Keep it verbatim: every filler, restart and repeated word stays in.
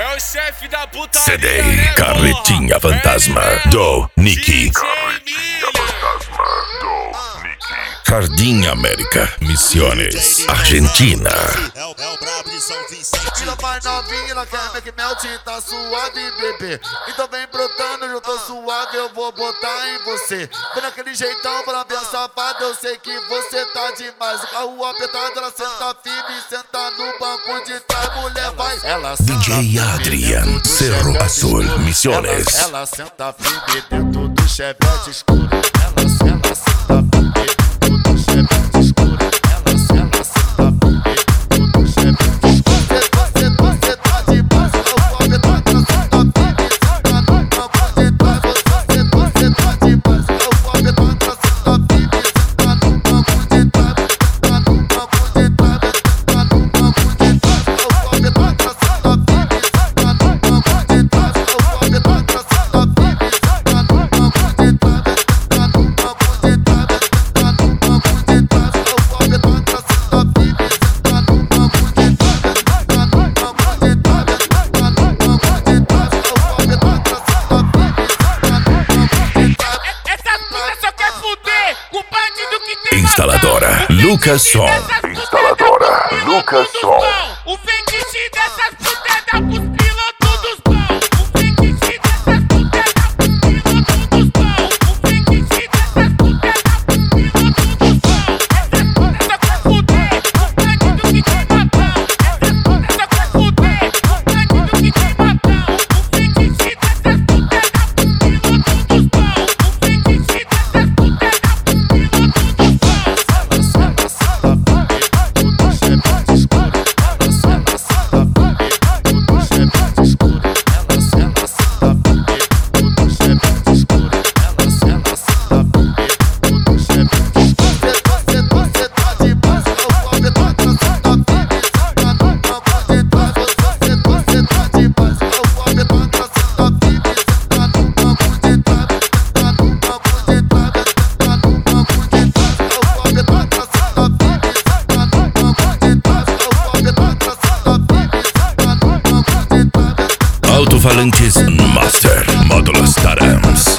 É o chefe da putaria, C D né, Carretinha porra? Fantasma É ele do Nicky. D J Milha. Jardim América, Misiones, Argentina. É o, é o brabo de São Vicente. Vila mais novinha, ela quer make melt, tá suave, bebê. Então vem brotando, eu tô suave, eu vou botar em você. Vem naquele jeitão pra ver safada, eu sei que você tá demais. O carro apertado, ela senta firme, senta no banco de trás, mulher vai. Ela D J Adrian, Cerro Azul, Misiones. Ela, ela senta firme dentro do chevette escuro. Ela, ela senta firme dentro do chevette escuro. Ela, ela senta firme dentro do chevette escuro. Você, você tá demais, eu vou apertar, ela senta firme, senta no banco de trás. Você, você tá demais, eu vou apertar, ela senta firme, senta no banco de trás. Senta no banco de trás, senta no banco de trás. Eu vou apertar, ela senta firme, senta no banco de trás. Eu vou apertar, ela senta firme, senta no banco de trás. Senta no banco de trás, senta no banco de trás. Eu vou apertar, ela senta firme, senta no banco de trás. Senta no banco de trás, senta no banco de trás. Essas putas só quer fuder com o bandido que tem Instaladora Lucas Som. Instaladora Lucas Som. O fetiche dessas putas é dar pros pilotos dos bons. O fetiche dessas putas é dar pros pilotos dos bons. O fetiche dessas putas é dar pros pilotos dos bons. Essas putas só quer fuder com o bandido que tem matão. Essas putas só quer fuder com o bandido que tem matão. O fetiche dessas putas é dar pros pilotos dos bons. O fetiche dessas putas é dar pros pilotos dos bons. Alto-falantes Master Módulos Tarams.